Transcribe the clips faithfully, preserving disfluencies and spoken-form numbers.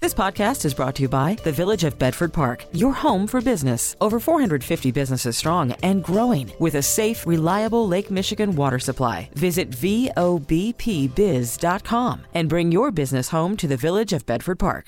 This podcast is brought to you by the Village of Bedford Park, your home for business. Over four hundred fifty businesses strong and growing with a safe, reliable Lake Michigan water supply. Visit V O B P biz dot com and bring your business home to the Village of Bedford Park.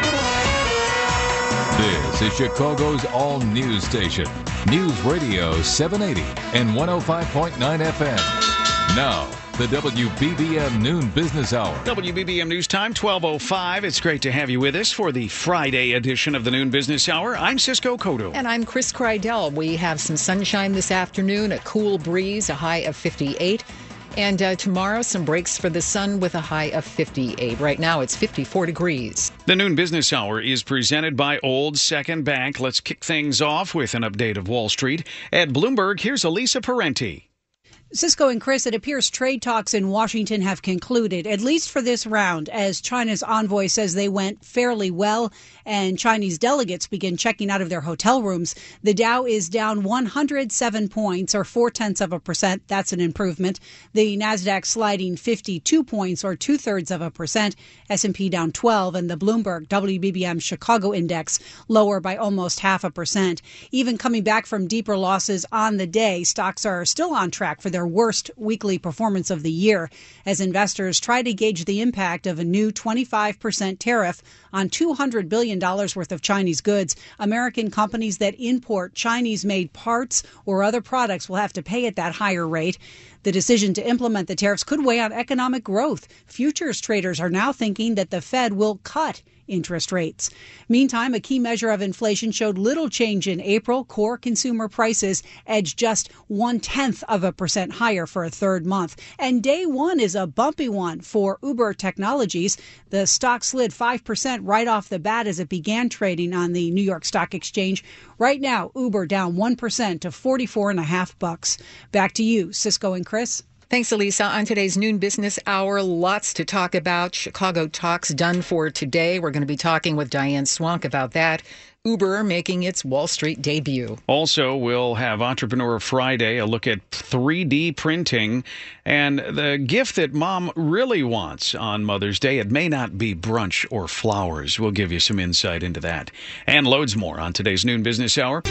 This is Chicago's all-news station, News Radio seven eighty and one oh five point nine F M. Now, the W B B M Noon Business Hour. W B B M News Time, twelve oh five. It's great to have you with us for the Friday edition of the Noon Business Hour. I'm Cisco Cotto. And I'm Chris Krydell. We have some sunshine this afternoon, a cool breeze, a high of fifty-eight. And uh, tomorrow, some breaks for the sun with a high of fifty-eight. Right now, it's fifty-four degrees. The Noon Business Hour is presented by Old Second Bank. Let's kick things off with an update of Wall Street. At Bloomberg, here's Elisa Parenti. Cisco and Chris, it appears trade talks in Washington have concluded, at least for this round, as China's envoy says they went fairly well and Chinese delegates begin checking out of their hotel rooms. The Dow is down one hundred seven points, or four-tenths of a percent. That's an improvement. The Nasdaq sliding fifty-two points, or two-thirds of a percent. S and P down twelve, and the Bloomberg W B B M Chicago Index lower by almost half a percent. Even coming back from deeper losses on the day, stocks are still on track for their worst weekly performance of the year as investors try to gauge the impact of a new twenty-five percent tariff on two hundred billion dollars worth of Chinese goods. American companies that import Chinese-made parts or other products will have to pay at that higher rate. The decision to implement the tariffs could weigh on economic growth. Futures traders are now thinking that the Fed will cut interest rates. Meantime, a key measure of inflation showed little change in April. Core consumer prices edged just one-tenth of a percent higher for a third month. And day one is a bumpy one for Uber Technologies. The stock slid five percent right off the bat as it began trading on the New York Stock Exchange. Right now, Uber down one percent to forty-four and a half bucks. Back to you, Cisco and Chris. Thanks, Elisa. On today's Noon Business Hour, lots to talk about. Chicago talks done for today. We're going to be talking with Diane Swonk about that. Uber making its Wall Street debut. Also, we'll have Entrepreneur Friday, a look at three D printing and the gift that mom really wants on Mother's Day. It may not be brunch or flowers. We'll give you some insight into that. And loads more on today's Noon Business Hour.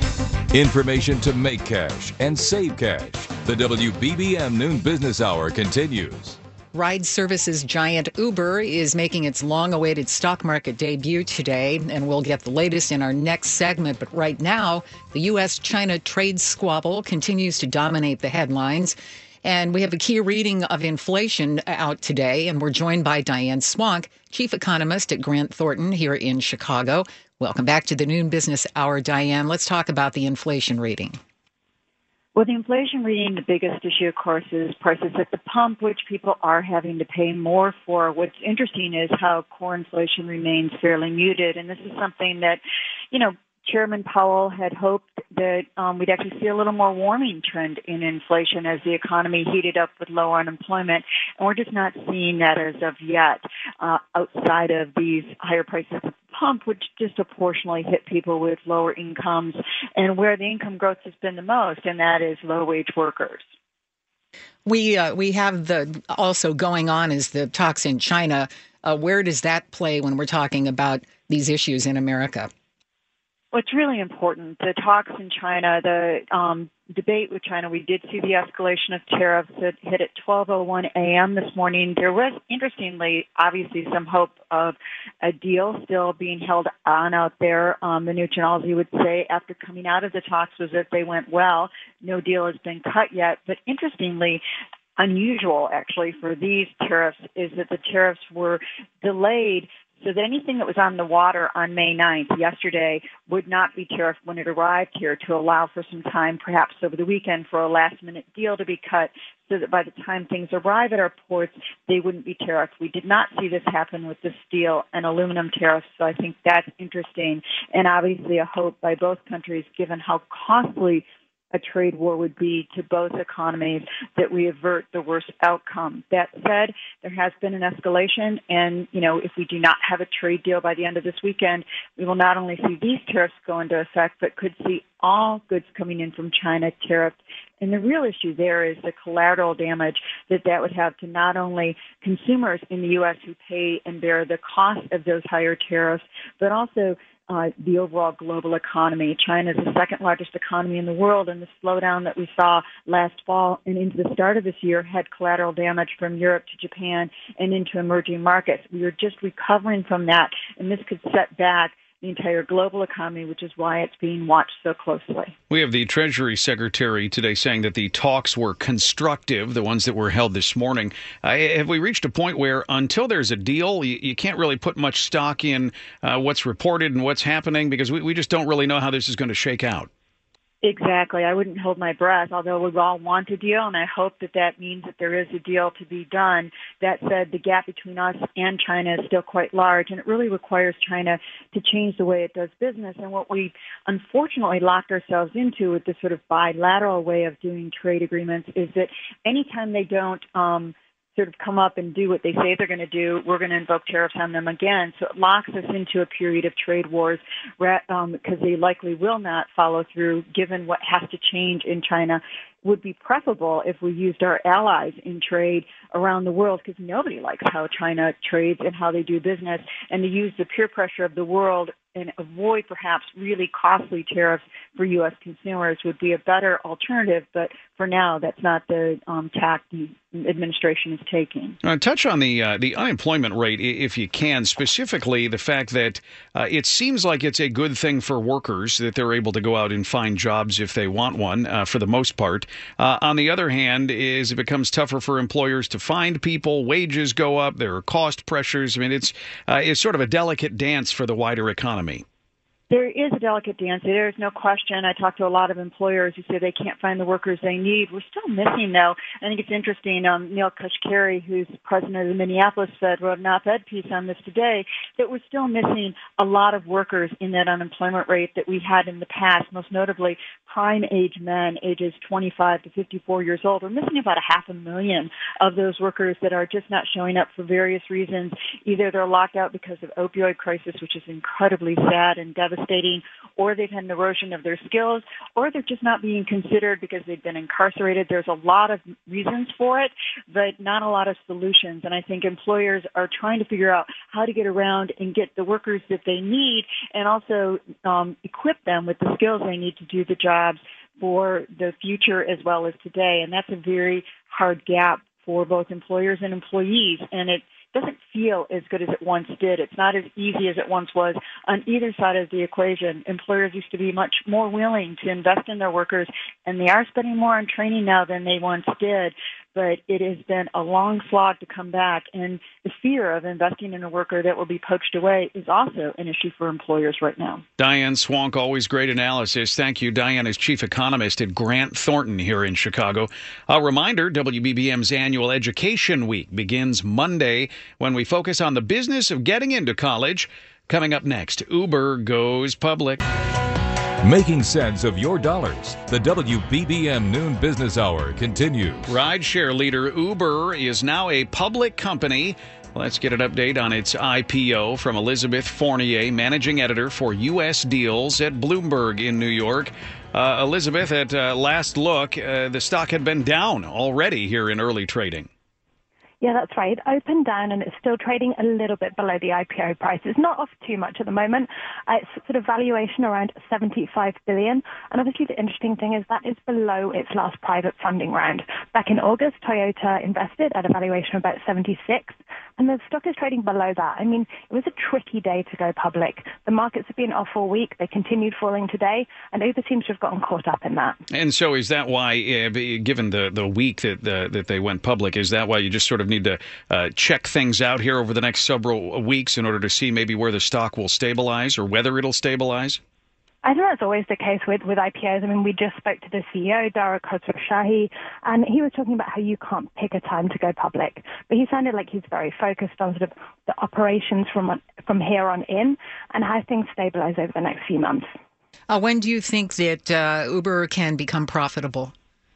Information to make cash and save cash. The W B B M Noon Business Hour continues. Ride services giant Uber is making its long-awaited stock market debut today, and we'll get the latest in our next segment. But right now, the U S China trade squabble continues to dominate the headlines. And we have a key reading of inflation out today, and we're joined by Diane Swonk, chief economist at Grant Thornton here in Chicago. Welcome back to the Noon Business Hour, Diane. Let's talk about the inflation reading. Well, the inflation reading, the biggest issue, of course, is prices at the pump, which people are having to pay more for. What's interesting is how core inflation remains fairly muted, and this is something that, you know, Chairman Powell had hoped that um, we'd actually see a little more warming trend in inflation as the economy heated up with lower unemployment. And we're just not seeing that as of yet uh, outside of these higher prices at the pump, which disproportionately hit people with lower incomes and where the income growth has been the most, and that is low-wage workers. We uh, we have the also going on is the talks in China. Uh, where does that play when we're talking about these issues in America? Well, it's really important. The talks in China, the um, debate with China, we did see the escalation of tariffs that hit at twelve oh one a.m. this morning. There was, interestingly, obviously some hope of a deal still being held on out there. Um, the new Chinalzi would say after coming out of the talks was that they went well. No deal has been cut yet. But interestingly, unusual actually for these tariffs is that the tariffs were delayed so that anything that was on the water on May ninth, yesterday, would not be tariffed when it arrived here to allow for some time, perhaps over the weekend, for a last-minute deal to be cut so that by the time things arrive at our ports, they wouldn't be tariffed. We did not see this happen with the steel and aluminum tariffs, so I think that's interesting and obviously a hope by both countries, given how costly a trade war would be to both economies, that we avert the worst outcome. That said, there has been an escalation, and, you know, if we do not have a trade deal by the end of this weekend, we will not only see these tariffs go into effect, but could see all goods coming in from China tariffed And the real issue there is the collateral damage that that would have to not only consumers in the U S who pay and bear the cost of those higher tariffs, but also Uh, the overall global economy. China is the second largest economy in the world, and the slowdown that we saw last fall and into the start of this year had collateral damage from Europe to Japan and into emerging markets. We are just recovering from that, and this could set back the entire global economy, which is why it's being watched so closely. We have the Treasury Secretary today saying that the talks were constructive, the ones that were held this morning. Uh, have we reached a point where until there's a deal, you, you can't really put much stock in uh, what's reported and what's happening because we, we just don't really know how this is going to shake out? Exactly. I wouldn't hold my breath, although we all want a deal, and I hope that that means that there is a deal to be done. That said, the gap between us and China is still quite large, and it really requires China to change the way it does business. And what we unfortunately locked ourselves into with this sort of bilateral way of doing trade agreements is that anytime they don't um, sort of come up and do what they say they're going to do, we're going to invoke tariffs on them again. So it locks us into a period of trade wars um, because they likely will not follow through given what has to change in China. Would be preferable if we used our allies in trade around the world because nobody likes how China trades and how they do business, and to use the peer pressure of the world and avoid perhaps really costly tariffs for U S consumers would be a better alternative. But for now, that's not the um, tack the administration is taking. Uh, touch on the uh, the unemployment rate, if you can, specifically the fact that uh, it seems like it's a good thing for workers that they're able to go out and find jobs if they want one, uh, for the most part. Uh, on the other hand, is it becomes tougher for employers to find people, wages go up, there are cost pressures. I mean, it's uh, it's sort of a delicate dance for the wider economy. There is a delicate dance. There is no question. I talk to a lot of employers who say they can't find the workers they need. We're still missing, though. I think it's interesting. Um, Neil Kashkari, who's president of the Minneapolis Fed, wrote an op-ed piece on this today, that we're still missing a lot of workers in that unemployment rate that we had in the past, most notably prime age men, ages twenty-five to fifty-four years old. We're missing about a half a million of those workers that are just not showing up for various reasons. Either they're locked out because of opioid crisis, which is incredibly sad and devastating, or they've had an erosion of their skills, or they're just not being considered because they've been incarcerated. There's a lot of reasons for it, but not a lot of solutions. And I think employers are trying to figure out how to get around and get the workers that they need and also um, equip them with the skills they need to do the jobs for the future as well as today. And that's a very hard gap for both employers and employees. And it doesn't feel as good as it once did. It's not as easy as it once was on either side of the equation. Employers used to be much more willing to invest in their workers, and they are spending more on training now than they once did. But it has been a long slog to come back, and the fear of investing in a worker that will be poached away is also an issue for employers right now. Diane Swonk, always great analysis. Thank you. Diane is chief economist at Grant Thornton here in Chicago. A reminder, W B B M's annual Education Week begins Monday when we focus on the business of getting into college. Coming up next, Uber goes public. Making sense of your dollars. The W B B M Noon Business Hour continues. Rideshare leader Uber is now a public company. Let's get an update on its I P O from Elizabeth Fournier, managing editor for U S Deals at Bloomberg in New York. Uh, Elizabeth, at uh, last look, uh, the stock had been down already here in early trading. Yeah, that's right. Opened down and it's still trading a little bit below the I P O price. It's not off too much at the moment. Uh, it's sort of valuation around seventy-five billion dollars. And obviously the interesting thing is that is below its last private funding round. Back in August, Toyota invested at a valuation of about seventy-six, and the stock is trading below that. I mean, it was a tricky day to go public. The markets have been off all week. They continued falling today, and Uber seems to have gotten caught up in that. And so is that why, uh, given the, the week that uh, that they went public, is that why you just sort of need to uh, check things out here over the next several weeks in order to see maybe where the stock will stabilize or whether it'll stabilize? I think that's always the case with, with I P Os. I mean, we just spoke to the C E O, Dara Khosrowshahi, and he was talking about how you can't pick a time to go public. But he sounded like he's very focused on sort of the operations from from here on in and how things stabilize over the next few months. Uh, when do you think that uh, Uber can become profitable?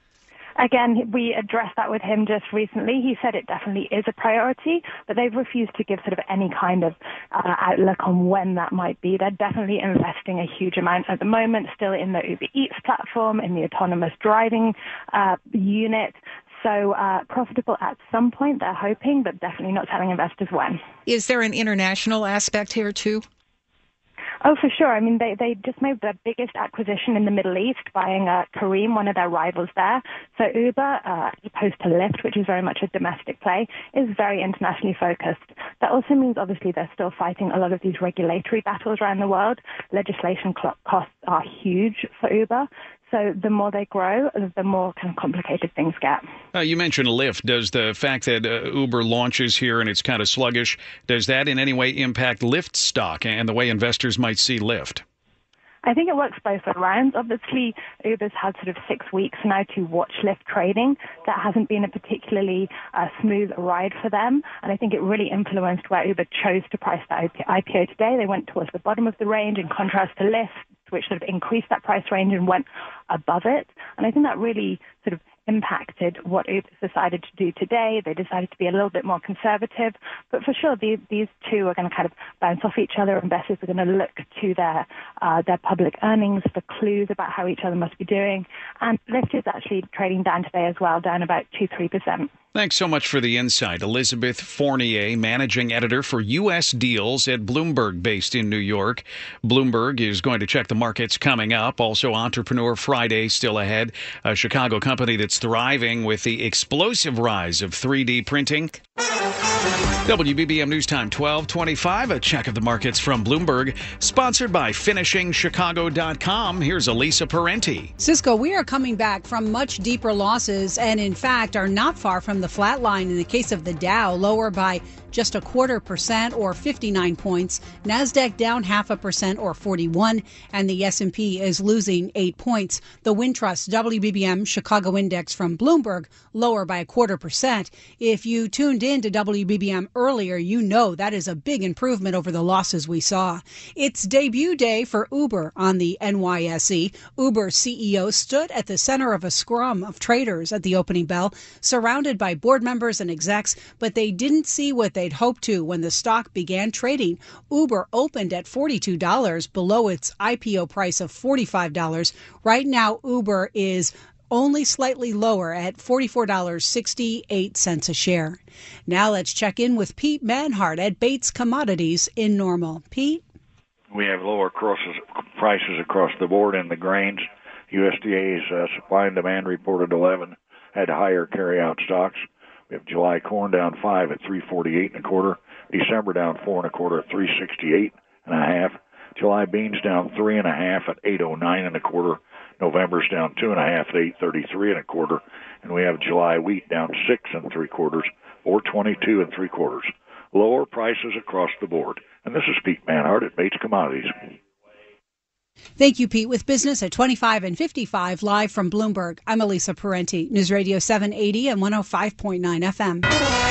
Again, we addressed that with him just recently. He said it definitely is a priority, but they've refused to give sort of any kind of uh, outlook on when that might be. They're definitely investing a huge amount at the moment, still in the Uber Eats platform, in the autonomous driving uh, unit. So uh, profitable at some point, they're hoping, but definitely not telling investors when. Is there an international aspect here, too? Oh, for sure. I mean, they, they just made their biggest acquisition in the Middle East, buying uh, Careem, one of their rivals there. So Uber, uh, as opposed to Lyft, which is very much a domestic play, is very internationally focused. That also means, obviously, they're still fighting a lot of these regulatory battles around the world. Legislation cl- costs are huge for Uber. So the more they grow, the more kind of complicated things get. Uh, you mentioned Lyft. Does the fact that uh, Uber launches here and it's kind of sluggish, does that in any way impact Lyft stock and the way investors might see Lyft? I think it works both around. Obviously, Uber's had sort of six weeks now to watch Lyft trading. That hasn't been a particularly uh, smooth ride for them. And I think it really influenced where Uber chose to price that I P O today. They went towards the bottom of the range in contrast to Lyft, which sort of increased that price range and went above it. And I think that really sort of impacted what Uber decided to do today. They decided to be a little bit more conservative. But for sure, these, these two are going to kind of bounce off each other. Investors are going to look to their uh, their public earnings for clues about how each other must be doing. And Lyft is actually trading down today as well, down about two to three percent. Thanks so much for the insight. Elizabeth Fournier, managing editor for U S Deals at Bloomberg, based in New York. Bloomberg is going to check the markets coming up. Also, Entrepreneur Friday still ahead. A Chicago company that's thriving with the explosive rise of three D printing. W B B M News Time, twelve twenty-five. A check of the markets from Bloomberg, sponsored by finishing chicago dot com. Here's Elisa Parenti. Cisco, we are coming back from much deeper losses and, in fact, are not far from the flat line in the case of the Dow, lower by just a quarter percent or fifty-nine points. NASDAQ down half a percent or forty-one, and the S and P is losing eight points. The Wintrust W B B M Chicago Index from Bloomberg lower by a quarter percent. If you tuned in to W B B M earlier, you know that is a big improvement over the losses we saw. It's debut day for Uber on the N Y S E. Uber C E O stood at the center of a scrum of traders at the opening bell, surrounded by board members and execs, but they didn't see what they'd hoped to when the stock began trading. Uber opened at forty-two dollars, below its I P O price of forty-five dollars. Right now, Uber is only slightly lower at forty-four dollars and sixty-eight cents a share. Now let's check in with Pete Manhart at Bates Commodities in Normal. Pete? We have lower crosses, prices across the board in the grains. U S D A's uh, supply and demand reported eleven had higher carryout stocks. We have July corn down five at three forty-eight and a quarter. December down four and a quarter at three sixty-eight and a half. July beans down three and a half at eight oh nine and a quarter. November's down two and a half at eight thirty-three and a quarter. And we have July wheat down six and three quarters, or twenty-two and three quarters. Lower prices across the board. And this is Pete Manhart at Bates Commodities. Thank you, Pete. With business at twenty-five and fifty-five, live from Bloomberg, I'm Elisa Parenti, News Radio seven eighty and one oh five point nine F M.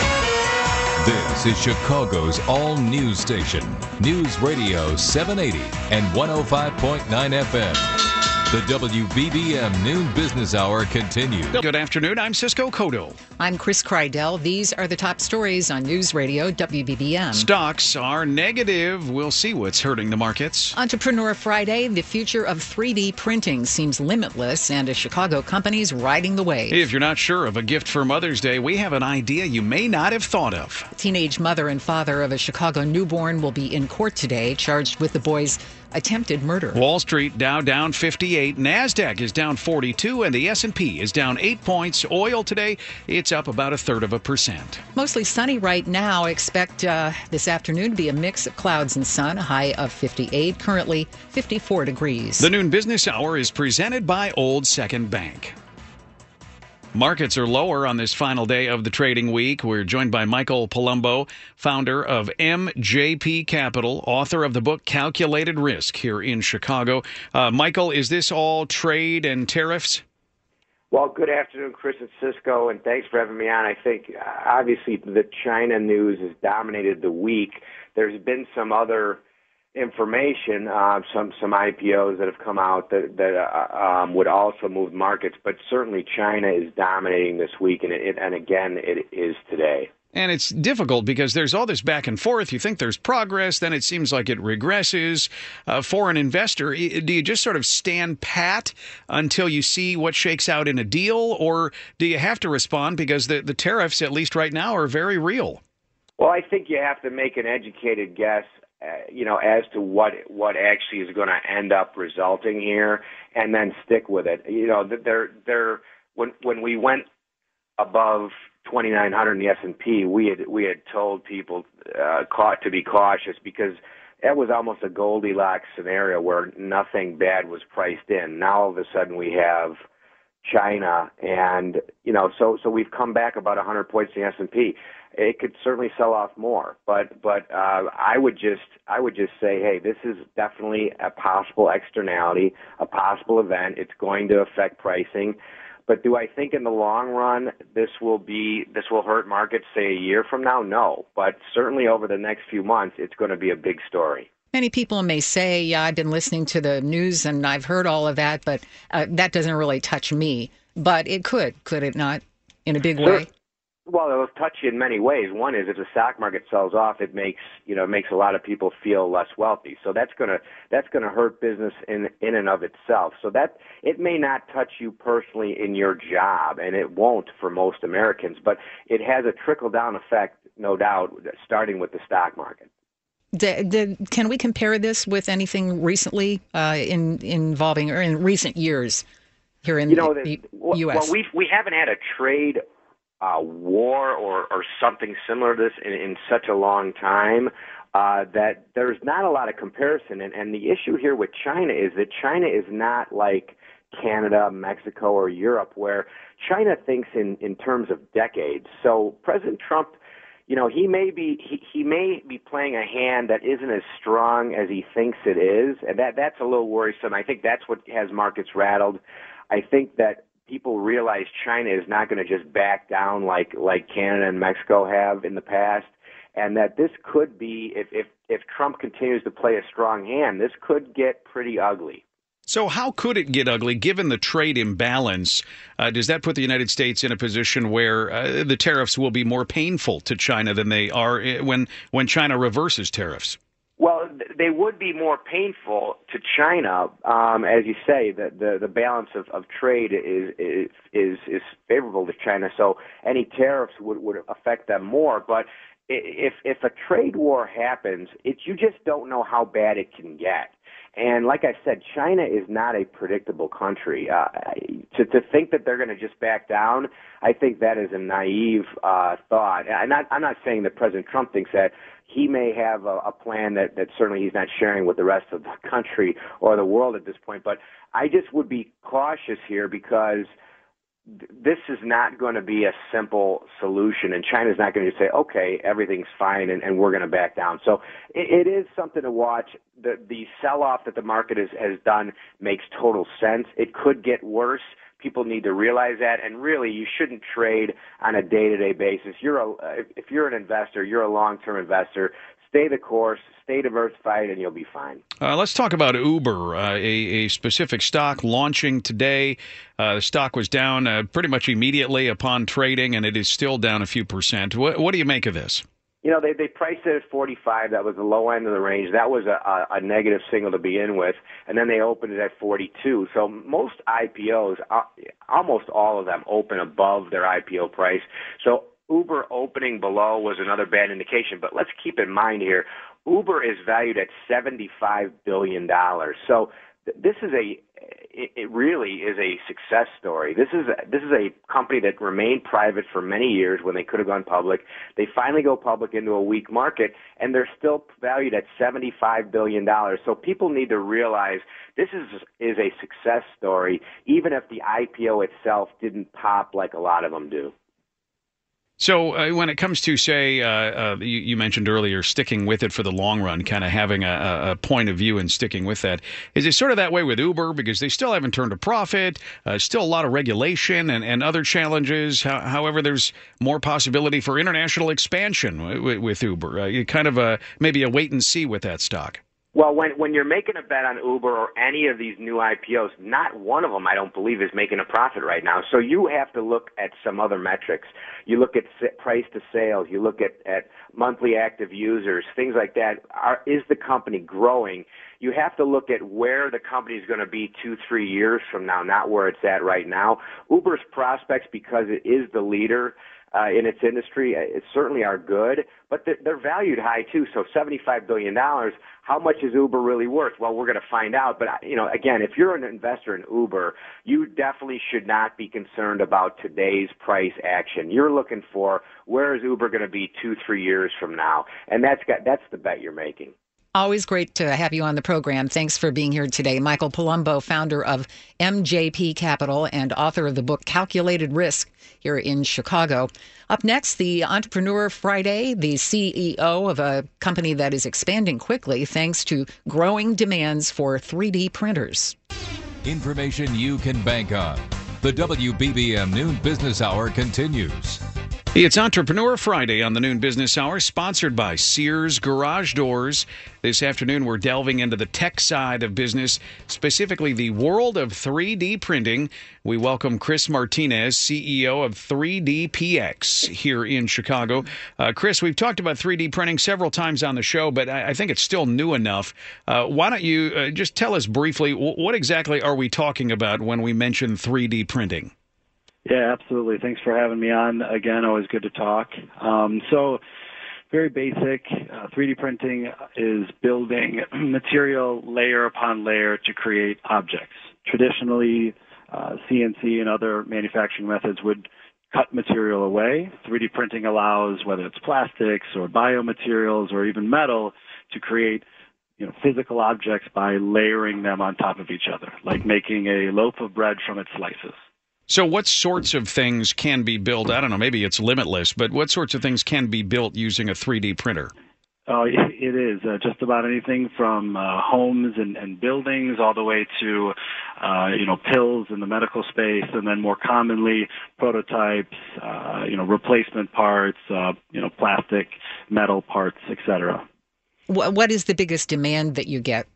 This is Chicago's all-news station, News Radio seven eighty and one oh five point nine F M. The W B B M Noon Business Hour continues. Good afternoon. I'm Cisco Cotto. I'm Chris Kreidel. These are the top stories on News Radio W B B M. Stocks are negative. We'll see what's hurting the markets. Entrepreneur Friday, the future of three D printing seems limitless, and a Chicago company's riding the wave. If you're not sure of a gift for Mother's Day, we have an idea you may not have thought of. Teenage mother and father of a Chicago newborn will be in court today, charged with the boy's attempted murder. Wall Street, Dow down fifty-eight, NASDAQ is down forty-two, and the S and P is down eight points. Oil today, it's up about a third of a percent. Mostly sunny right now. Expect uh, this afternoon to be a mix of clouds and sun, a high of fifty-eight, currently fifty-four degrees. The Noon Business Hour is presented by Old Second Bank. Markets are lower on this final day of the trading week. We're joined by Michael Palumbo, founder of M J P Capital, author of the book Calculated Risk here in Chicago. Uh, Michael, is this all trade and tariffs? Well, good afternoon, Chris and Cisco, and thanks for having me on. I think, uh, obviously, the China news has dominated the week. There's been some other information, uh, some some I P Os that have come out that that uh, um, would also move markets, but certainly China is dominating this week, and it, and again it is today. And it's difficult because there's all this back and forth. You think there's progress, then it seems like it regresses. Uh, for an investor, do you just sort of stand pat until you see what shakes out in a deal, or do you have to respond because the, the tariffs, at least right now, are very real? Well, I think you have to make an educated guess, uh, you know, as to what what actually is going to end up resulting here, and then stick with it. You know, they're they're when when we went above twenty-nine hundred in the S and P, we had we had told people uh, caught to be cautious because that was almost a Goldilocks scenario where nothing bad was priced in. Now all of a sudden we have China, and you know, so so we've come back about one hundred points in the S and P. It could certainly sell off more, but but uh, I would just I would just say, hey, this is definitely a possible externality, a possible event. It's going to affect pricing. But do I think in the long run this will be this will hurt markets, say, a year from now? No. But certainly over the next few months, it's going to be a big story. Many people may say, yeah, I've been listening to the news and I've heard all of that, but uh, that doesn't really touch me. But it could, could it not, in a big Sure. way? Well, it'll touch you in many ways. One is if the stock market sells off, it makes you know it makes a lot of people feel less wealthy. So that's gonna that's gonna hurt business in in and of itself. So that it may not touch you personally in your job, and it won't for most Americans. But it has a trickle down effect, no doubt, starting with the stock market. The, the, can we compare this with anything recently uh, in involving or in recent years here in you know, the, the, the U S? Well, we we haven't had a trade Uh, war or, or something similar to this in, in such a long time uh, that there's not a lot of comparison. And, and the issue here with China is that China is not like Canada, Mexico, or Europe, where China thinks in, in terms of decades. So President Trump, you know, he may be he, he may be playing a hand that isn't as strong as he thinks it is, and that that's a little worrisome. I think that's what has markets rattled. I think that people realize China is not going to just back down like like Canada and Mexico have in the past, and that this could be, if if, if Trump continues to play a strong hand, this could get pretty ugly. So how could it get ugly, given the trade imbalance? Uh, does that put the United States in a position where uh, the tariffs will be more painful to China than they are when when China reverses tariffs? Well, they would be more painful to China, um, as you say. The, the, the balance of, of trade is, is is favorable to China, so any tariffs would, would affect them more. But if if a trade war happens, it you just don't know how bad it can get. And like I said, China is not a predictable country. Uh, to to think that they're going to just back down, I think that is a naive uh, thought. I'm not I'm not saying that President Trump thinks that. He may have a, a plan that, that certainly he's not sharing with the rest of the country or the world at this point. But I just would be cautious here because th- this is not going to be a simple solution, and China's not going to say, okay, everything's fine, and, and we're going to back down. So it, it is something to watch. The, the sell-off that the market has, has done makes total sense. It could get worse. People need to realize that, and really, you shouldn't trade on a day-to-day basis. You're a, if you're an investor, you're a long-term investor. Stay the course, stay diversified, and you'll be fine. Uh, let's talk about Uber, uh, a, a specific stock launching today. Uh, the stock was down uh, pretty much immediately upon trading, and it is still down a few percent. What, what do you make of this? You know, they they priced it at forty-five. That was the low end of the range. That was a, a, a negative signal to begin with, and then they opened it at forty-two. So most I P Os, uh, almost all of them, open above their I P O price. So Uber opening below was another bad indication. But let's keep in mind here, Uber is valued at seventy-five billion dollars. So th- this is a It, it really is a success story. This is a, this is a company that remained private for many years when they could have gone public. They finally go public into a weak market, and they're still valued at seventy-five billion dollars. So people need to realize this is is a success story, even if the I P O itself didn't pop like a lot of them do. So uh, when it comes to, say, uh, uh, you, you mentioned earlier, sticking with it for the long run, kind of having a, a point of view and sticking with that, is it sort of that way with Uber because they still haven't turned a profit, uh, still a lot of regulation and, and other challenges? How, however, there's more possibility for international expansion with, with Uber. Uh, kind of a, maybe a wait and see with that stock. Well, when when you're making a bet on Uber or any of these new I P Os, not one of them, I don't believe, is making a profit right now. So you have to look at some other metrics. You look at price to sales. You look at, at monthly active users, things like that. Are, is the company growing? You have to look at where the company is going to be two, three years from now, not where it's at right now. Uber's prospects, because it is the leader Uh, in its industry, it certainly are good, but they're, they're valued high too. So seventy-five billion dollars, how much is Uber really worth? Well, we're going to find out. But, you know, again, if you're an investor in Uber, you definitely should not be concerned about today's price action. You're looking for where is Uber going to be two, three years from now, and that's got that's the bet you're making. Always great to have you on the program. Thanks for being here today. Michael Palumbo, founder of M J P Capital and author of the book Calculated Risk here in Chicago. Up next, the Entrepreneur Friday, the C E O of a company that is expanding quickly thanks to growing demands for three D printers. Information you can bank on. The W B B M Noon Business Hour continues. It's Entrepreneur Friday on the Noon Business Hour, sponsored by Sears Garage Doors. This afternoon, we're delving into the tech side of business, specifically the world of three D printing. We welcome Chris Martinez, C E O of three D P X here in Chicago. Uh, Chris, we've talked about three D printing several times on the show, but I, I think it's still new enough. Uh, why don't you uh, just tell us briefly, w- what exactly are we talking about when we mention three D printing? Yeah, absolutely. Thanks for having me on. Again, always good to talk. Um, so very basic. Uh, three D printing is building material layer upon layer to create objects. Traditionally, uh, C N C and other manufacturing methods would cut material away. three D printing allows, whether it's plastics or biomaterials or even metal, to create you know, physical objects by layering them on top of each other, like making a loaf of bread from its slices. So what sorts of things can be built? I don't know, maybe it's limitless, but what sorts of things can be built using a three D printer? Oh, it is. Uh, just about anything from uh, homes and, and buildings all the way to, uh, you know, pills in the medical space, and then more commonly prototypes, uh, you know, replacement parts, uh, you know, plastic, metal parts, et cetera. What is the biggest demand that you get?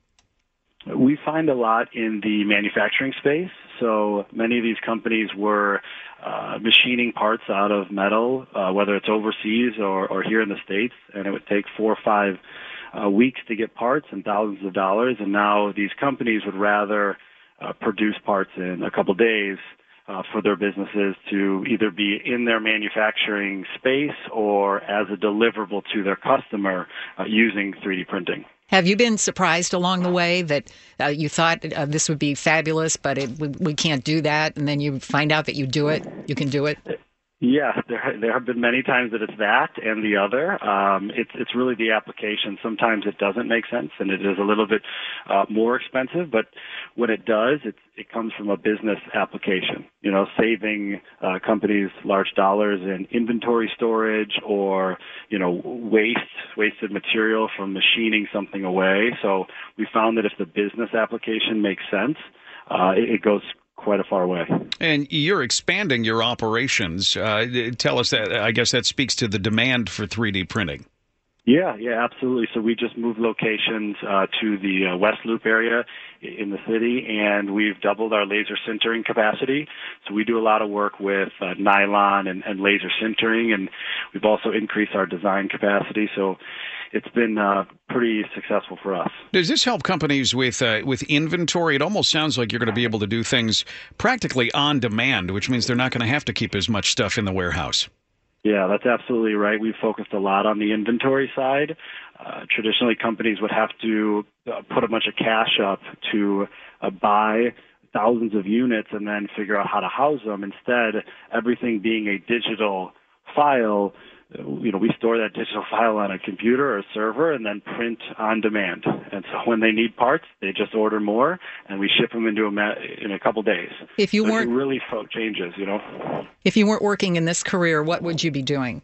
We find a lot in the manufacturing space. So many of these companies were uh, machining parts out of metal, uh, whether it's overseas or, or here in the States, and it would take four or five uh, weeks to get parts and thousands of dollars. And now these companies would rather uh, produce parts in a couple days uh, for their businesses to either be in their manufacturing space or as a deliverable to their customer uh, using three D printing. Have you been surprised along the way that uh, you thought uh, this would be fabulous, but it, we, we can't do that, and then you find out that you do it, you can do it? Yeah, there there have been many times that it's that and the other. Um, it's it's really the application. Sometimes it doesn't make sense, and it is a little bit uh, more expensive. But when it does, it it comes from a business application. You know, saving uh, companies large dollars in inventory storage, or you know, waste wasted material from machining something away. So we found that if the business application makes sense, uh, it, it goes quite a far way. And you're expanding your operations. Uh, tell us that. I guess that speaks to the demand for three D printing. Yeah, yeah, absolutely. So we just moved locations uh, to the uh, West Loop area in the city, and we've doubled our laser sintering capacity. So we do a lot of work with uh, nylon and, and laser sintering, and we've also increased our design capacity. So it's been uh, pretty successful for us. Does this help companies with uh, with inventory? It almost sounds like you're going to be able to do things practically on demand, which means they're not going to have to keep as much stuff in the warehouse. Yeah, that's absolutely right. We've focused a lot on the inventory side. Uh, traditionally, companies would have to uh, put a bunch of cash up to uh, buy thousands of units and then figure out how to house them. Instead, everything being a digital file, you know, we store that digital file on a computer or a server and then print on demand. And so when they need parts, they just order more, and we ship them into a ma- in a couple days. If you so weren't it really fo- changes, you know. If you weren't working in this career, what would you be doing?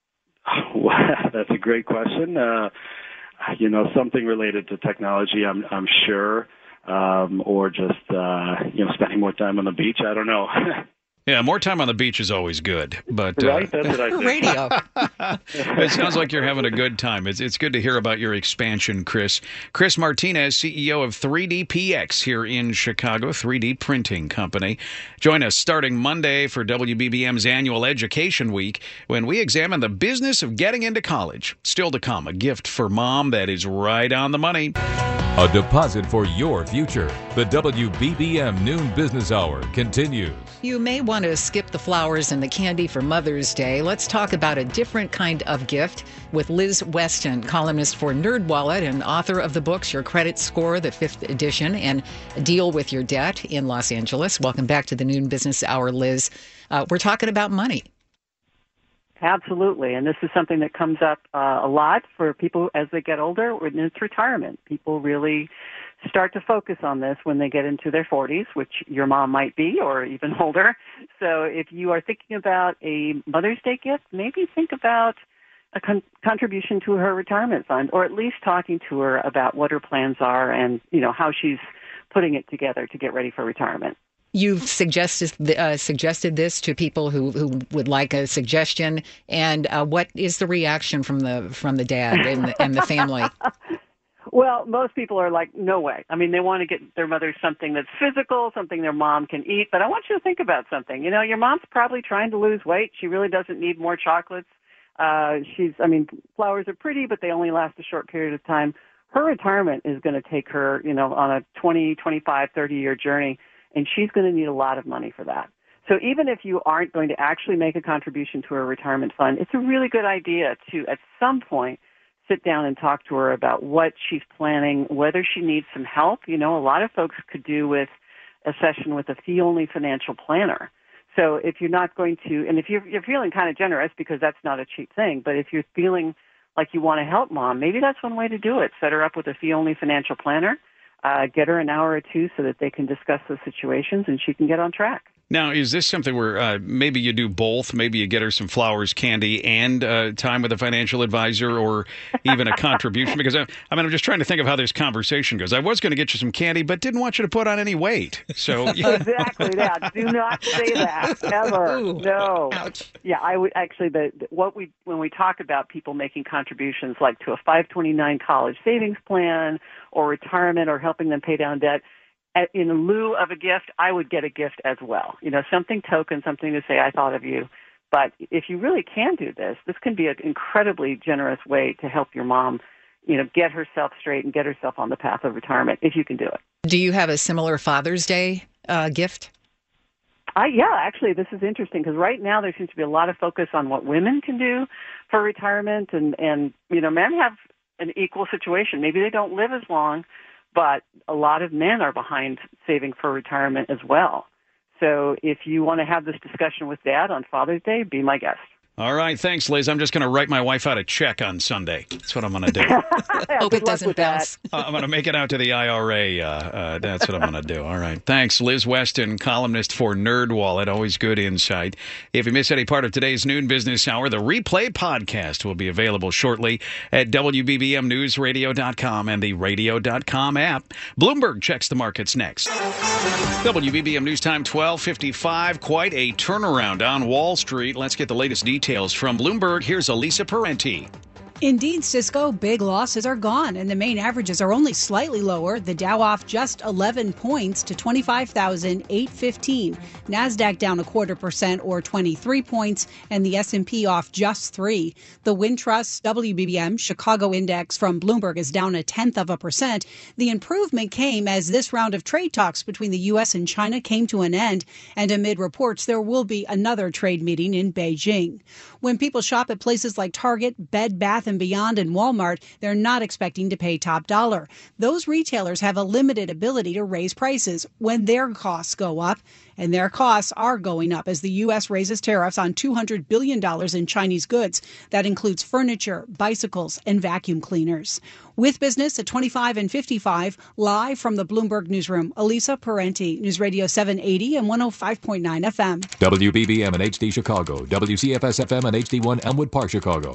Well, that's a great question. Uh, you know, something related to technology, I'm I'm sure, um, or just uh, you know, spending more time on the beach. I don't know. Yeah, more time on the beach is always good. But uh, right, that's what I think. Radio. It sounds like you're having a good time. It's it's good to hear about your expansion, Chris. Chris Martinez, C E O of three D P X here in Chicago, three D printing company. Join us starting Monday for W B B M's annual Education Week when we examine the business of getting into college. Still to come, a gift for mom that is right on the money. A deposit for your future. The W B B M Noon Business Hour continues. You may want to skip the flowers and the candy for Mother's Day. Let's talk about a different kind of gift with Liz Weston, columnist for NerdWallet and author of the books Your Credit Score, the fifth edition, and Deal with Your Debt in Los Angeles. Welcome back to the Noon Business Hour, Liz. Uh, we're talking about money. Absolutely, and this is something that comes up uh, a lot for people as they get older, and it's retirement. People really start to focus on this when they get into their forties, which your mom might be, or even older. So if you are thinking about a Mother's Day gift, maybe think about a con- contribution to her retirement fund, or at least talking to her about what her plans are and, you know, how she's putting it together to get ready for retirement. You've suggested uh, suggested this to people who, who would like a suggestion, and uh, what is the reaction from the from the dad and the, and the family? Well, most people are like, no way. I mean, they want to get their mother something that's physical, something their mom can eat. But I want you to think about something. You know, your mom's probably trying to lose weight. She really doesn't need more chocolates. Uh, she's, I mean, flowers are pretty, but they only last a short period of time. Her retirement is going to take her, you know, on a twenty, twenty-five, thirty-year journey. And she's going to need a lot of money for that. So even if you aren't going to actually make a contribution to her retirement fund, it's a really good idea to, at some point, sit down and talk to her about what she's planning, whether she needs some help. You know, a lot of folks could do with a session with a fee-only financial planner. So if you're not going to, and if you're, you're feeling kind of generous, because that's not a cheap thing, but if you're feeling like you want to help mom, maybe that's one way to do it. Set her up with a fee-only financial planner. Uh, get her an hour or two so that they can discuss those situations and she can get on track. Now, is this something where uh, maybe you do both? Maybe you get her some flowers, candy, and uh, time with a financial advisor, or even a contribution? Because I, I mean, I'm just trying to think of how this conversation goes. I was going to get you some candy, but didn't want you to put on any weight. So yeah. Exactly that. Do not say that ever. Ooh, no. Ouch. Yeah, I would actually. The what we when we talk about people making contributions like to a five twenty-nine college savings plan or retirement or helping them pay down debt, in lieu of a gift, I would get a gift as well. You know, something token, something to say, I thought of you. But if you really can do this, this can be an incredibly generous way to help your mom, you know, get herself straight and get herself on the path of retirement, if you can do it. Do you have a similar Father's Day uh, gift? I, yeah, actually, this is interesting because right now there seems to be a lot of focus on what women can do for retirement. And, and you know, men have an equal situation. Maybe they don't live as long, but a lot of men are behind saving for retirement as well. So if you want to have this discussion with Dad on Father's Day, be my guest. All right. Thanks, Liz. I'm just going to write my wife out a check on Sunday. That's what I'm going to do. Hope it doesn't bounce. uh, I'm going to make it out to the I R A. Uh, uh, that's what I'm going to do. All right. Thanks, Liz Weston, columnist for NerdWallet. Always good insight. If you miss any part of today's Noon Business Hour, the replay podcast will be available shortly at W B B M news radio dot com and the radio dot com app. Bloomberg checks the markets next. W B B M News Time twelve fifty-five. Quite a turnaround on Wall Street. Let's get the latest details from Bloomberg. Here's Elisa Parenti. Indeed, Cisco, big losses are gone, and the main averages are only slightly lower. The Dow off just eleven points to twenty-five thousand eight hundred fifteen. NASDAQ down a quarter percent or twenty-three points, and the S and P off just three. The Wintrust W B B M Chicago Index from Bloomberg is down a tenth of a percent. The improvement came as this round of trade talks between the U S and China came to an end, and amid reports there will be another trade meeting in Beijing. When people shop at places like Target, Bed Bath and Beyond, and Walmart, they're not expecting to pay top dollar. Those retailers have a limited ability to raise prices when their costs go up, and their costs are going up as the U S raises tariffs on two hundred billion dollars in Chinese goods. That includes furniture, bicycles, and vacuum cleaners. With business at twenty-five and fifty-five, live from the Bloomberg Newsroom, Elisa Parenti, News Radio seven eighty and one oh five point nine F M. W B B M and H D Chicago, W C F S F M and H D one Elmwood Park, Chicago.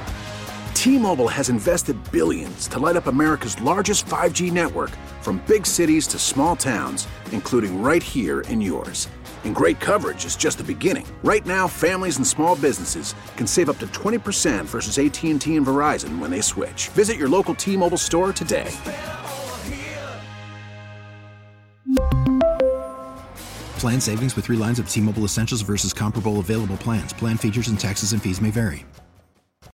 T-Mobile has invested billions to light up America's largest five G network, from big cities to small towns, including right here in yours. And great coverage is just the beginning. Right now, families and small businesses can save up to twenty percent versus A T and T and Verizon when they switch. Visit your local T-Mobile store today. Plan savings with three lines of T-Mobile Essentials versus comparable available plans. Plan features and taxes and fees may vary.